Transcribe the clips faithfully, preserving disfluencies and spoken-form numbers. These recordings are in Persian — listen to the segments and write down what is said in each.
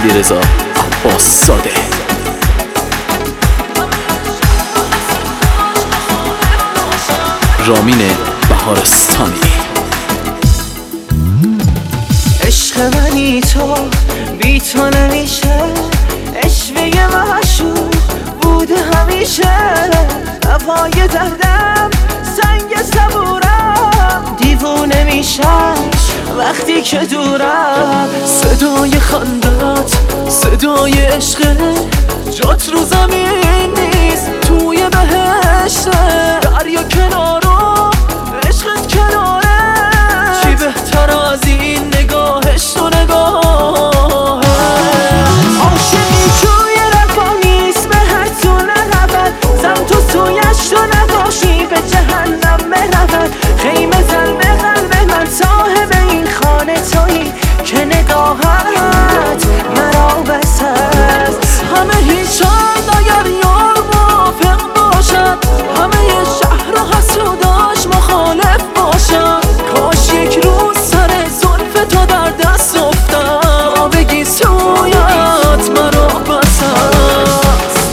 علیرضا عباس‌زاده. رامین بهارستانی. عشق منی تو، بی تو نمیشه، عشقه معشوق بوده همیشه. هوای دردم سنگ صبورم، دیوونه میشم وقتی که دورم. صدای خندت صدای عشقه، جات رو زمین نیست توی بهشته. دریا کنارو عشقت کناره، چی بهتر از این نگاهش تو نگاه. عاشقی توی رفا نیست، به هر تو نرود، زم تو سویش تو نباشی به جهنم برود. خیمه زن به قلب من، صاحب این خانه تویی که نگاهت مرا بس است. همه هیچند اگر یار موافق باشد، همه شهر و حسوداش مخالف باشد. کاش یک روز سر زلف تو در دست افتم، تا بگی سویت مرا بس است.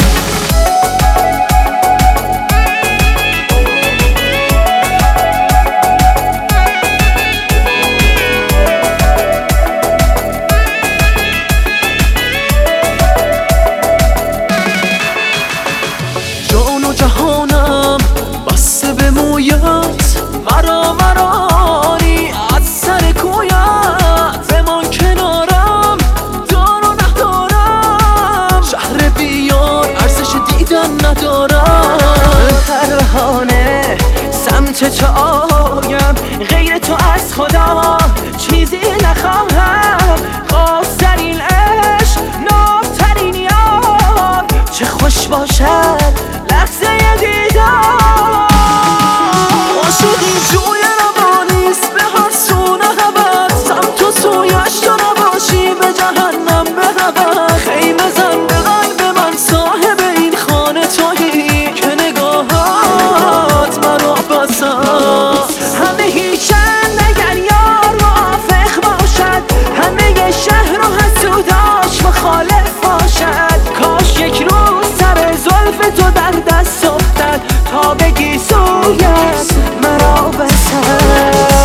جان و جهانم بسته به مویت، مرا مرانی از سر کویت. بمان کنارم دار و ندارم، شهر بیار ارزش دیدن ندارم. هر بهانه سمت تو آیم، غیر تو از خدا چیزی نخواهم. خواسترین عشق نابترین یار، چه خوش باشد لحظه دیدار. عاشقی جوی روانیست، به هر سو نرود، سمت و سویش تو نباشی به جهنم برود. خیمه زن به قلب من، صاحب این خانه تویی که نگاهات مرا بس است. همه هیچند اگر یار موافق باشد، همه شهر و حسوداش مخالف باشد. کاش یک روز سر زلف تو در دست افتد، تا بگی سویت مرا بس است.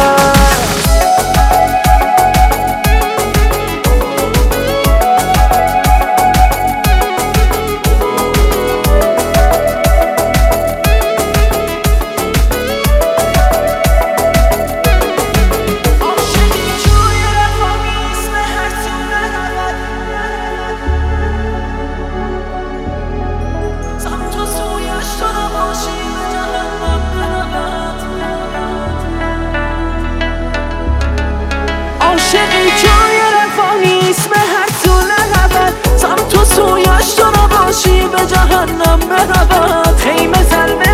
عاشقی جای رفا نیست، به هر تو نرود، سمت و سویش تو نباشی به جهنم برود. خیمه زن